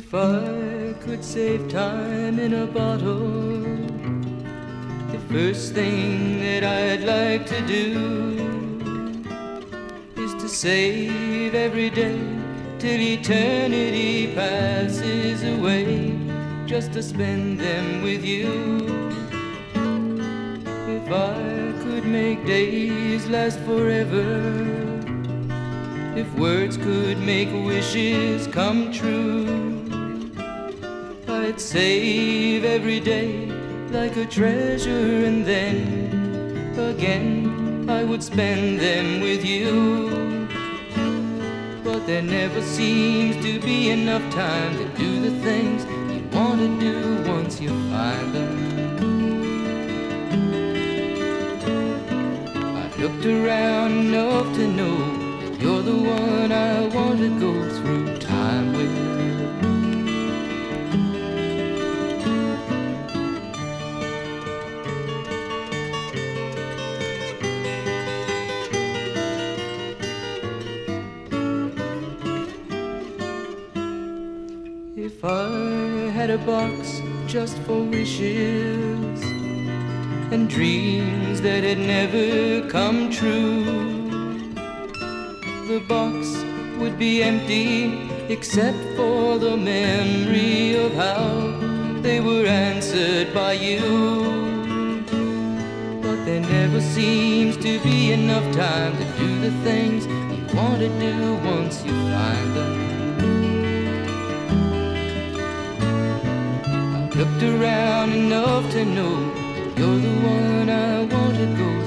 If I could save time in a bottle, the first thing that I'd like to do is to save every day till eternity passes away, just to spend them with you. If I could make days last forever, if words could make wishes come true, I'd save every day like a treasure, and then again I would spend them with you. But there never seems to be enough time to do the things you want to do once you find them. I looked around enough to know that you're the one I want to go through time with. If I had a box just for wishes and dreams that had never come true, the box would be empty except for the memory of how they were answered by you. But there never seems to be enough time to do the things you want to do once you find them. Looked around enough to know you're the one I want to go